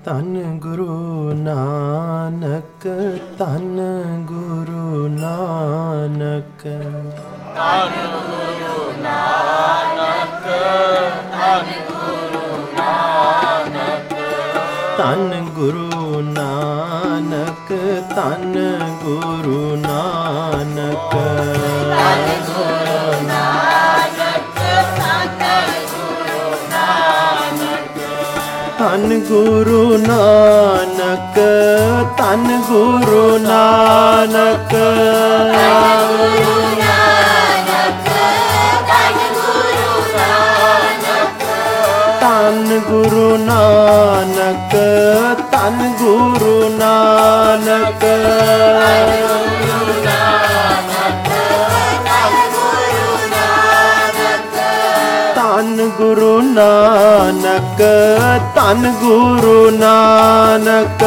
ਧੰਨ ਗੁਰੂ ਨਾਨਕ, ਧੰਨ ਗੁਰੂ ਨਾਨਕ, ਧੰਨ ਗੁਰੂ ਨਾਨਕ, ਧੰਨ ਗੁਰੂ ਨਾਨਕ, ਧੰਨ ਗੁਰੂ ਨਾਨਕ, ਧੰਨ ਗੁਰੂ ਨਾਨਕ, ਧੰਨ ਗੁਰੂ ਨਾਨਕ, ਧੰਨ ਗੁਰੂ ਨਾਨਕ, ਧੰਨ ਗੁਰੂ ਨਾਨਕ, ਧੰਨ ਗੁਰੂ ਨਾਨਕ, ਧੰਨ ਗੁਰੂ ਨਾਨਕ, ਧੰਨ ਗੁਰੂ ਨਾਨਕ, ਧੰਨ ਗੁਰੂ ਨਾਨਕ,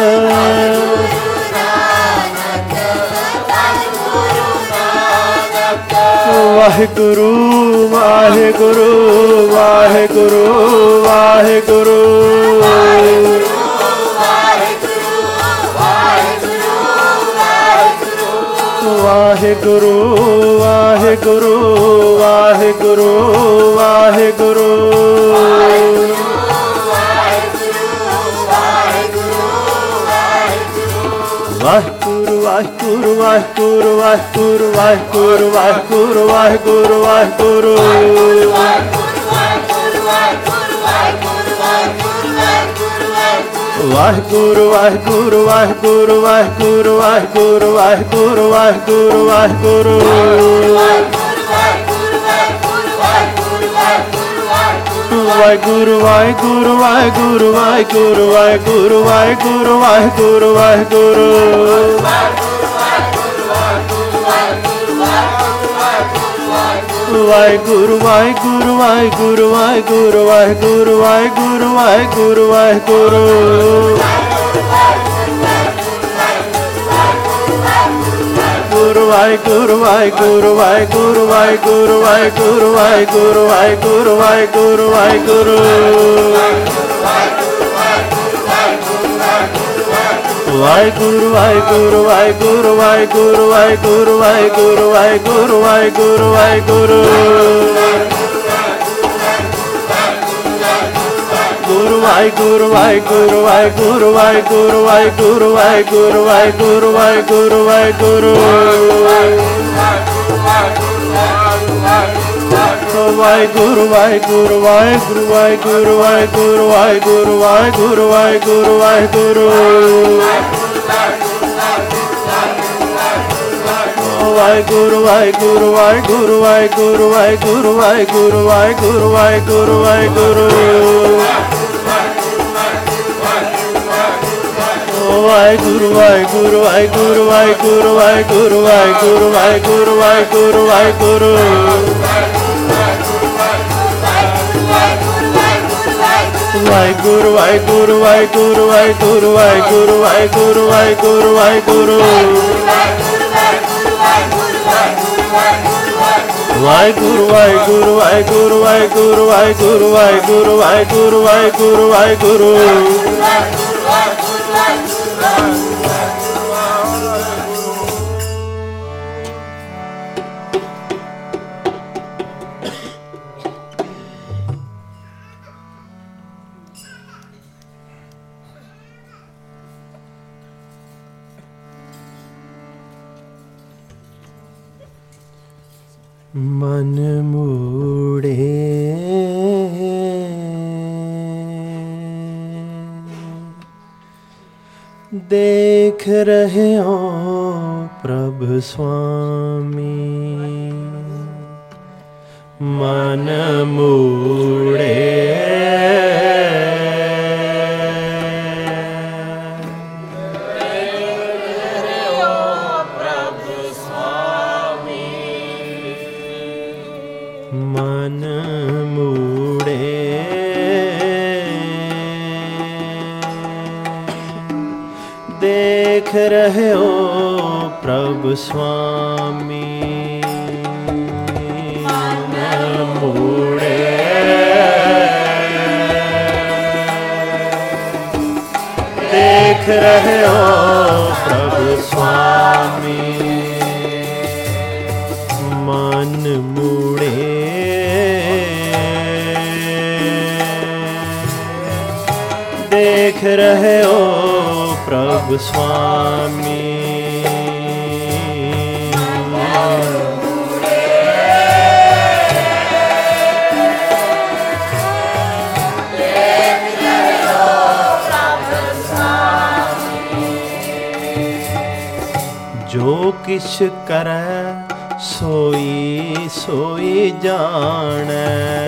ਵਾਹਿਗੁਰੂ ਵਾਹਿਗੁਰੂ ਵਾਹਿਗੁਰੂ ਵਾਹਿਗੁਰੂ, ਵਾਹਿਗੁਰੂ ਵਾਹਿਗੁਰੂ ਵਾਹਿਗੁਰੂ ਵਾਹਿਗੁਰੂ, ਵਾਹਿਗੁਰੂ ਵਾਹਿਗੁਰੂ ਵਾਹਿਗੁਰੂ ਵਾਹਿਗੁਰੂ ਵਾਹਿਗੁਰੂ ਵਾਹਿਗੁਰੂ ਵਾਹਿਗੁਰੂ ਵਾਹਿਗੁਰੂ, ਵਾਹਿਗੁਰੂ ਵਾਹਿਗੁਰੂ ਵਾਹਿਗੁਰੂ ਵਾਹਿਗੁਰੂ ਵਾਹਿਗੁਰੂ ਵਾਹਿਗੁਰੂ ਵਾਹਿਗੁਰੂ ਵਾਹਿਗੁਰੂ, ਵਾਹਿਗੁਰੂ ਵਾਹਿਗੁਰੂ ਵਾਹਿਗੁਰੂ ਵਾਹਿਗੁਰੂ ਵਾਹਿਗੁਰੂ ਵਾਹਿਗੁਰੂ ਵਾਹਿਗੁਰੂ ਵਾਹਿਗੁਰੂ, ਵਾਹਿਗੁਰੂ ਵਾਹਿਗੁਰੂ ਵਾਹਿਗੁਰੂ ਵਾਹਿਗੁਰੂ ਵਾਹਿਗੁਰੂ ਵਾਹਿਗੁਰੂ ਵਾਹਿਗੁਰੂ ਵਾਹਿਗੁਰੂ, ਵਾਹਿਗੁਰੂ ਵਾਹਿਗੁਰੂ ਵਾਹਿਗੁਰੂ ਵਾਹਿਗੁਰੂ ਵਾਹਿਗੁਰੂ ਵਾਹਿਗੁਰੂ ਵਾਹਿਗੁਰੂ ਵਾਹਿਗੁਰੂ ਵਾਹਿਗੁਰੂ, ਵਾਹਿਗੁਰੂ ਵਾਹਿਗੁਰੂ ਵਾਹਿਗੁਰੂ ਵਾਹਿਗੁਰੂ ਵਾਹਿਗੁਰੂ ਵਾਹਿਗੁਰੂ ਵਾਹਿਗੁਰੂ ਵਾਹਿਗੁਰੂ ਵਾਹਿਗੁਰੂ, ਗੁਰੂ ਵਾਹਿਗੁਰੂ ਵਾਹਿਗੁਰੂ ਵਾਹਿਗੁਰੂ ਵਾਹਿਗੁਰੂ ਵਾਹਿਗੁਰੂ ਵਾਹਿਗੁਰੂ ਵਾਹਿਗੁਰੂ ਵਾਹਿਗੁਰੂ ਵਾਹਿਗੁਰੂ, ਵਾਹਿਗੁਰੂ ਵਾਹਿਗੁਰੂ ਵਾਹਿਗੁਰੂ ਵਾਹਿਗੁਰੂ ਵਾਹਿਗੁਰੂ ਵਾਹਿਗੁਰੂ ਵਾਹਿਗੁਰੂ ਵਾਹਿਗੁਰੂ ਵਾਹਿਗੁਰੂ, ਵਾਹਿਗੁਰੂ ਵਾਹਿਗੁਰੂ ਵਾਹਿਗੁਰੂ ਵਾਹਿਗੁਰੂ ਵਾਹਿਗੁਰੂ ਵਾਹਿਗੁਰੂ ਵਾਹਿਗੁਰੂ ਵਾਹਿਗੁਰੂ ਵਾਹਿਗੁਰੂ, ਵਾਹਿਗੁਰੂ ਵਾਹਿਗੁਰੂ ਵਾਹਿਗੁਰੂ ਵਾਹਿਗੁਰੂ ਵਾਹਿਗੁਰੂ ਵਾਹਿਗੁਰੂ ਵਾਹਿਗੁਰੂ ਵਾਹਿਗੁਰੂ ਵਾਹਿਗੁਰੂ, ਵਾਹਿਗੁਰੂ ਵਾਹਿਗੁਰੂ ਵਾਹਿਗੁਰੂ ਵਾਹਿਗੁਰੂ ਵਾਹਿਗੁਰੂ ਵਾਹਿਗੁਰੂ ਵਾਹਿਗੁਰੂ ਵਾਹਿਗੁਰੂ, ਵਾਹਿਗੁਰੂ ਵਾਹਿਗੁਰੂ ਵਾਹਿਗੁਰੂ ਵਾਹਿਗੁਰੂ ਵਾਹਿਗੁਰੂ ਵਾਹਿਗੁਰੂ ਵਾਹਿਗੁਰੂ ਵਾਹਿਗੁਰੂ ਵਾਹਿਗੁਰੂ, ਮਨ ਮੂੜੇ ਦੇਖ ਰਹੇ ਹੋ ਪ੍ਰਭ ਸੁਆਮੀ, ਮਨ ਮੂੜੇ ਮਨ ਮੂੜੇ ਦੇਖ ਰਹੇ ਹੋ ਪ੍ਰਭ ਸੁਆਮੀ, ਮਨ ਮੂੜੇ देख रहे हो प्रभु स्वामी। मन मुड़े देख रहे हो प्रभु स्वामी। जो किछ करे सोई सोई जाने।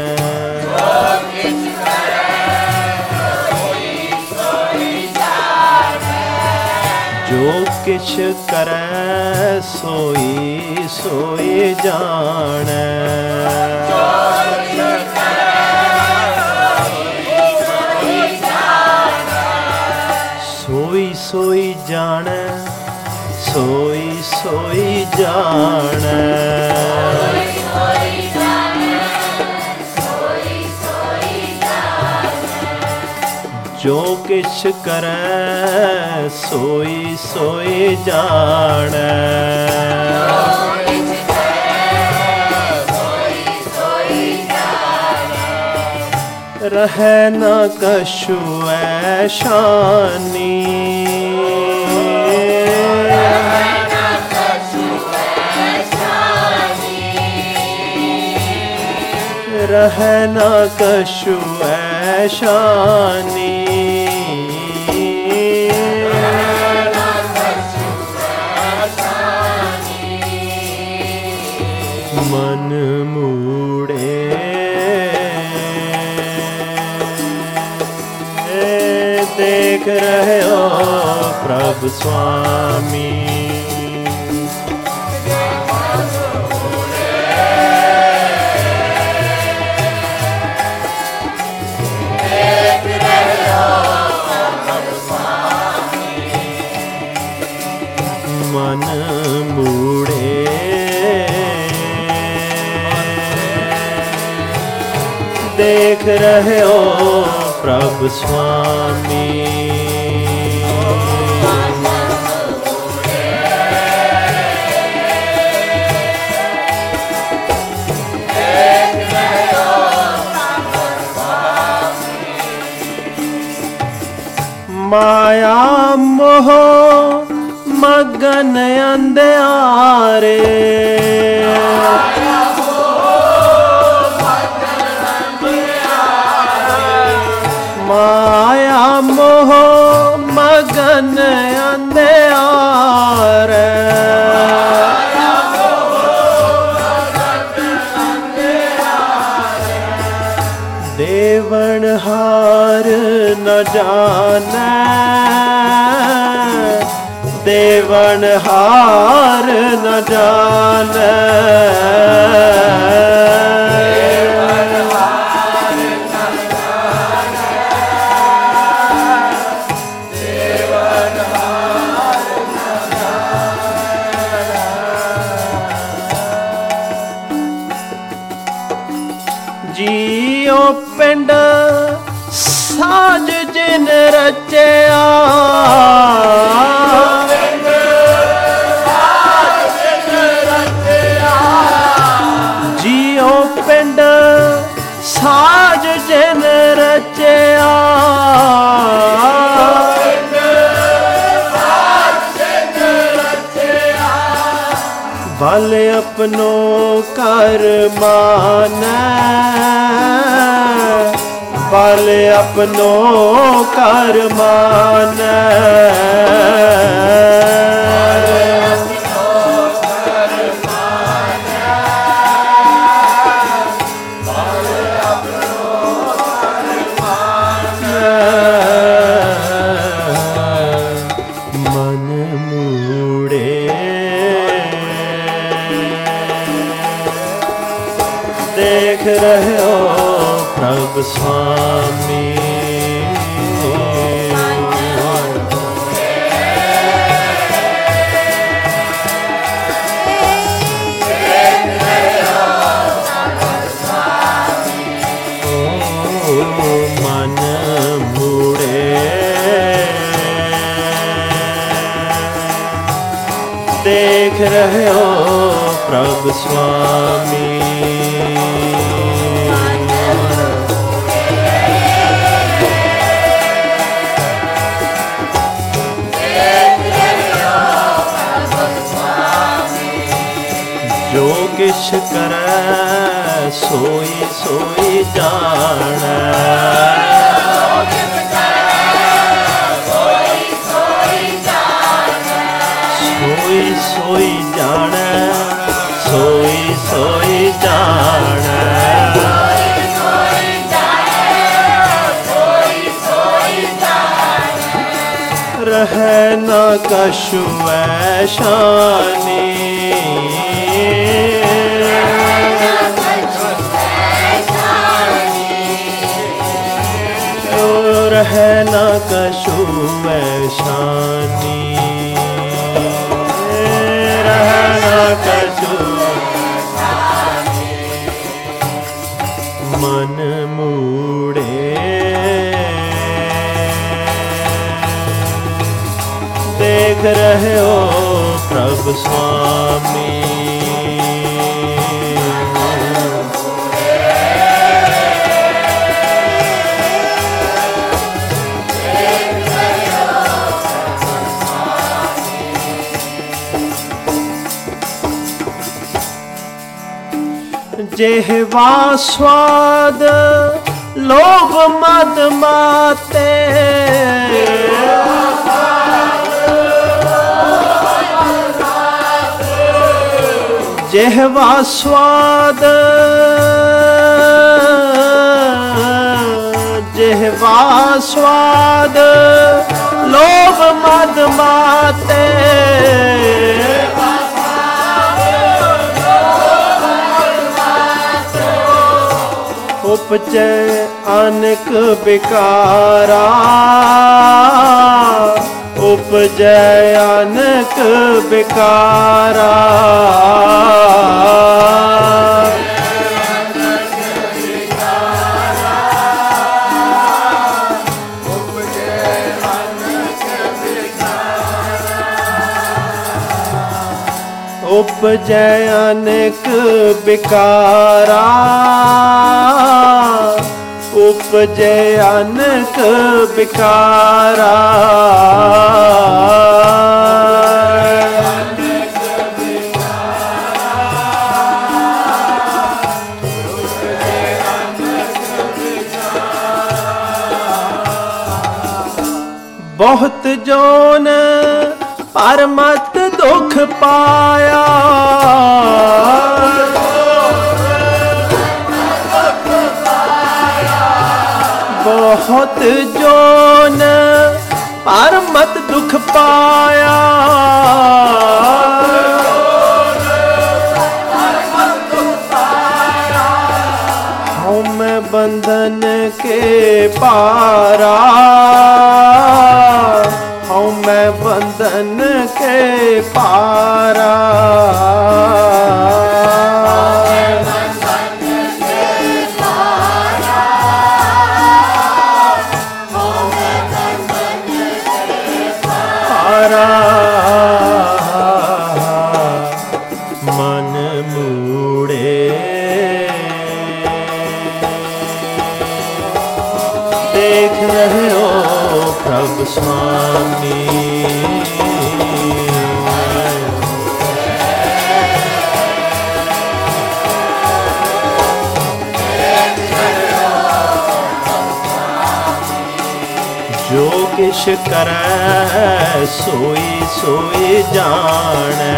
जो किछ करे सोई सोई जाने। सोई सोई जाने सोई सोई जाने। जो किछ करे सोई सोई जाने। रहे न कछु ऐशानी। रहे न कछु ऐशानी। मन मुड़े देख रहे हो प्रभु स्वामी। मन मुड़े देख रहे हो प्रभु स्वामी। माया मोह मगन अंधियारे। माया मोह मगन अंधियारे। देवन हार न जाने। देवन हार न जाने। जियो पिंड साज जिन रचया। जियो पिंड साज जिन रचया। भल अपनो कर माने। भल अपनो कर माने। मन मुड़े देख रहे हो प्रभु स्वामी। मन मुड़े देख रहे हो प्रभु स्वामी। जो किछ करे सोई सोई जाने, सोई सोई जाने, सोई सोई जाने। रहे न कछु ऐशानी, रहे न कछु ऐशानी, रहे न कछु। मन मूड़े देख रहे हो प्रभु स्वामी। जेहवा स्वाद लोभ मद माते, जेहवा स्वाद, जेहवा स्वाद लोभ मद माते, उपजे अनेक विकारा, उपजे अनेक विकारा। उपजे अनेक विकारा, उपजे अनेक विकारा। बहुत जोन पर मत दुख पाया, बहुत जोन पर मत दुख पाया। हम बंधन के पारा, हम बंधन के पारा। मन मूड़े देख रहे हो प्रभु स्वामी। जो किछ करे सोई सोई जाने,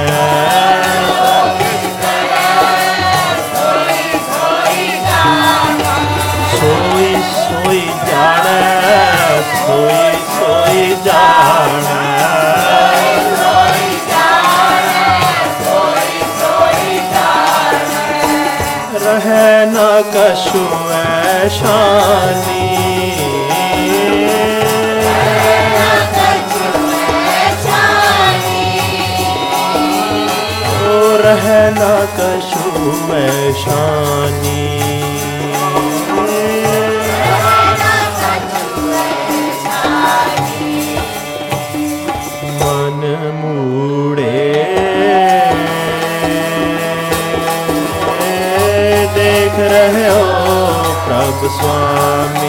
सोई सोई जाने, सोई सोई जाने। रहे न कछु ऐशानी, रहे न कछु ऐशानी। मन मूड़े प्रभु स्वामी।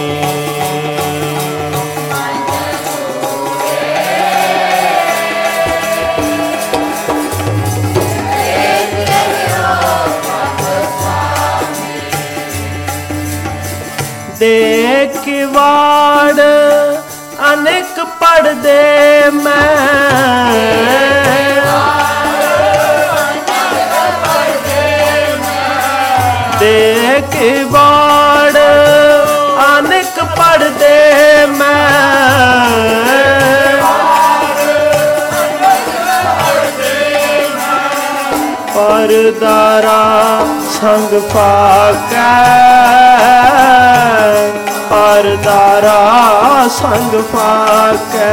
देख वाड़ अनेक पढ़दे देख वाड़ अनेक पढ़दे परदारा संग फाकै परदारा संग फाकै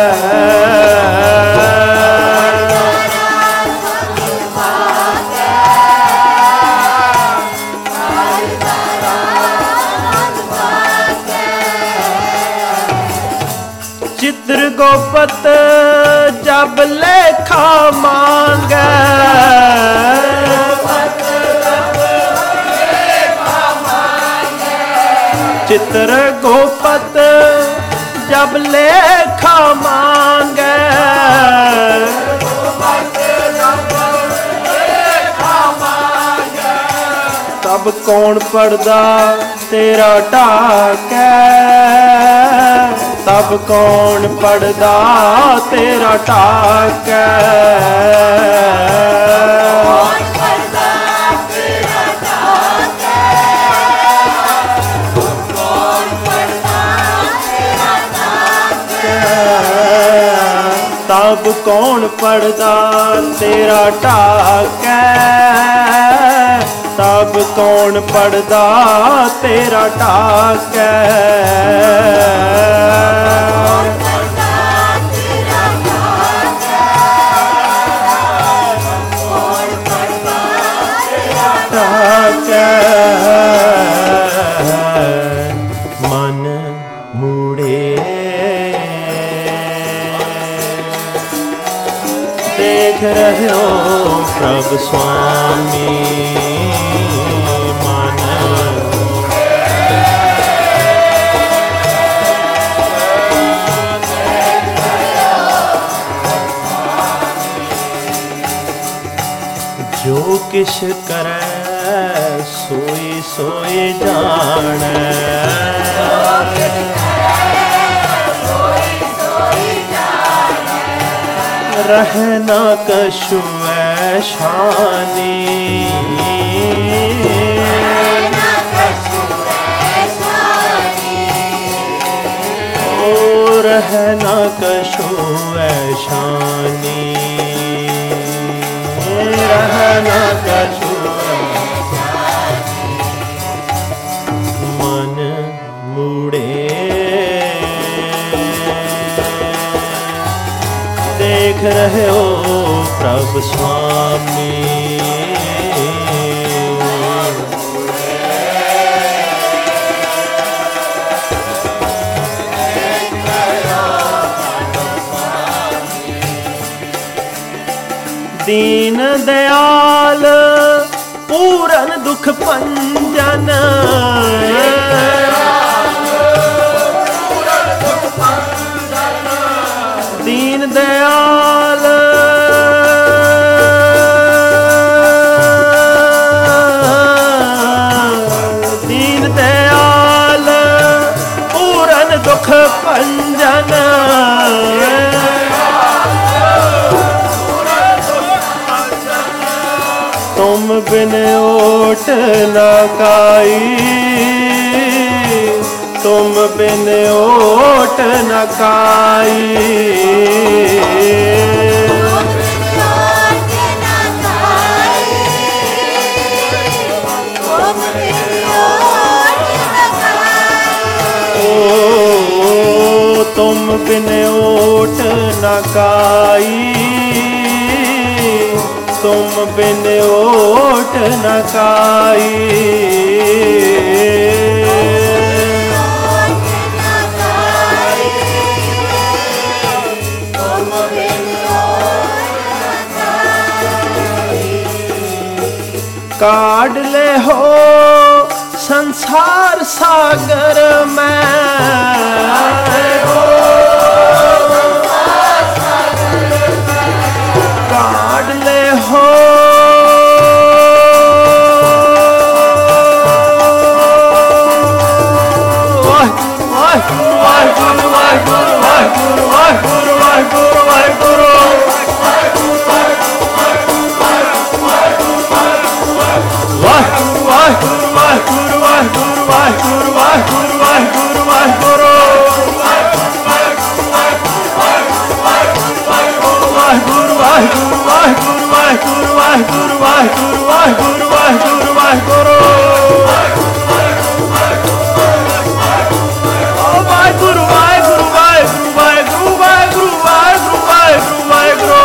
चित्र गोपत जब लेखा मांगे चित्र गोपत जब लेखा मांगे तब कौन पढ़दा तेरा टाकै तब कौन पढ़दा तेरा टाकै तब कौन पढ़दा तेरा टाकै तब कौन पढ़दा तेरा टाकै मन मुड़े देख रहे हो प्रभु स्वामी मन जो किश करे सोई सोई जाने रहना कछु ऐशानी ओ रहना कछु ऐशानी रहना कछु मन मुड़े देख रहे हो प्रभु स्वामी दीन दयाल पूरन दुख पंजन दीन दयाल दीन दयाल पूरन दुख पंजन तुम बिन ओट न काई तुम बिन ओट न काई ओ तुम बिन ओट न काई तुम बिन ओट न काई काढ़ ले हो संसार सागर में काढ़ ले हो Waheguru Waheguru Waheguru Waheguru Waheguru Waheguru Waheguru Wahguru, Wahguru, Wahguru, Wahguru, Wahguru, Wahguru, Wahguru, Wahguru, Wahguru, Wahguru, Wahguru, Wahguru, Wahguru, Wahguru, Wahguru, Wahguru. Oh, Wahguru, Wahguru, Wahguru, Wahguru, Wahguru, Wahguru, Wahguru, Wahguru.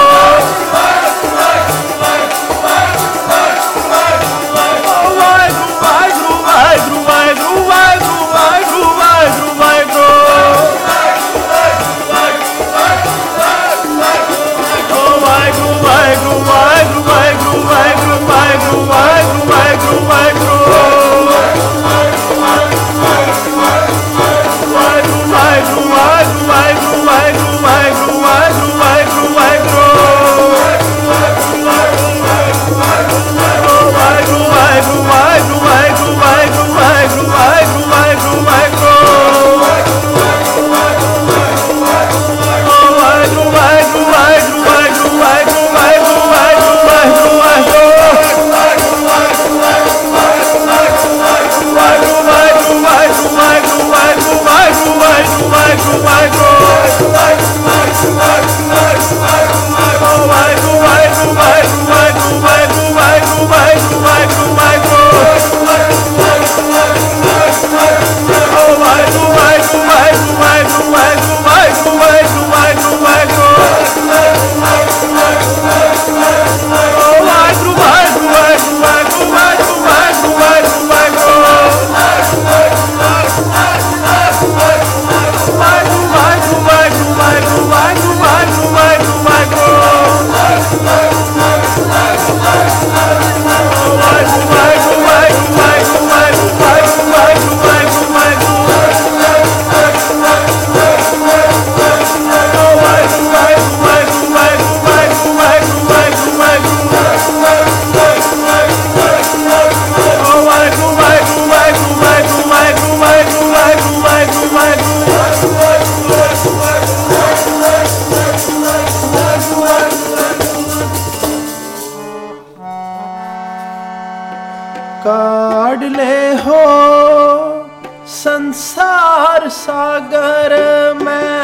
काढ़ ले हो संसार सागर में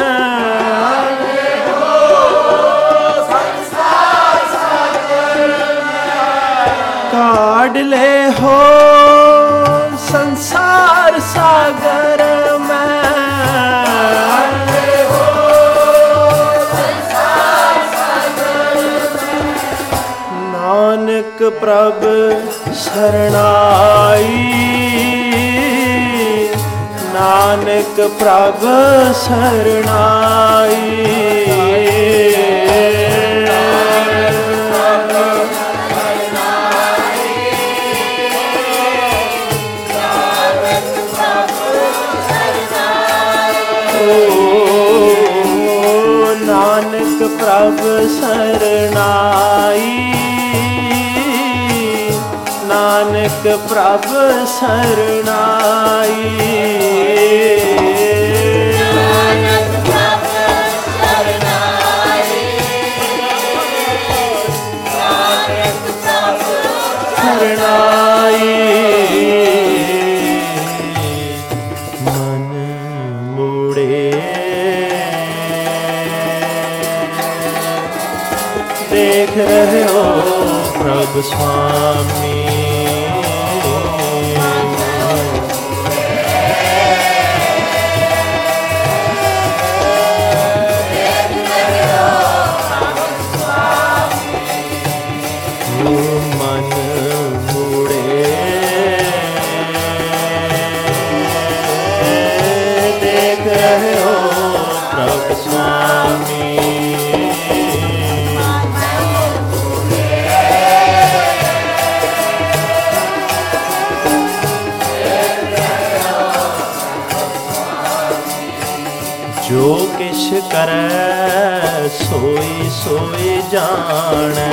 काढ़ ले हो संसार सागर में नानक प्रभ शरणाई नानक प्रभ शरणाई नानक प्रभ शरणाई नानक प्रभ शरणाई नानक प्रभ शरणाई नानक प्रभ शरणाई मन मुड़े देख रहे हो प्रभु स्वामी मन मुड़े देख रहे हो प्रभु स्वामी जो किश करे सोई सोई जाने।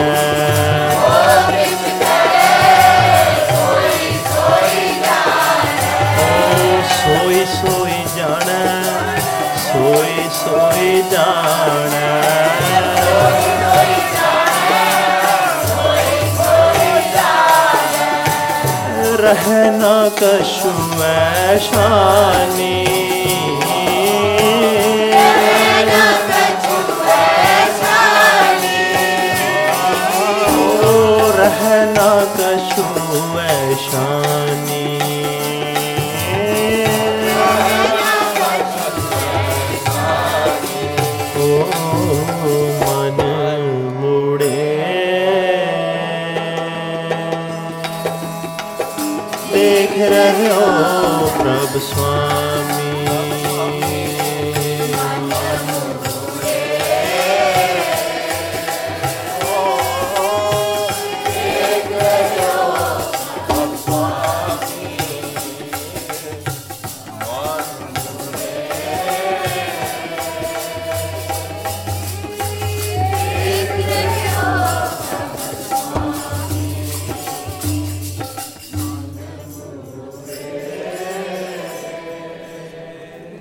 सोई सोई जाने, सोई सोई जाने। रहे ना कछु ऐशानी, रहे ना कछु ऐशानी। मन मुड़े देख रहे हो प्रभु स्वामी।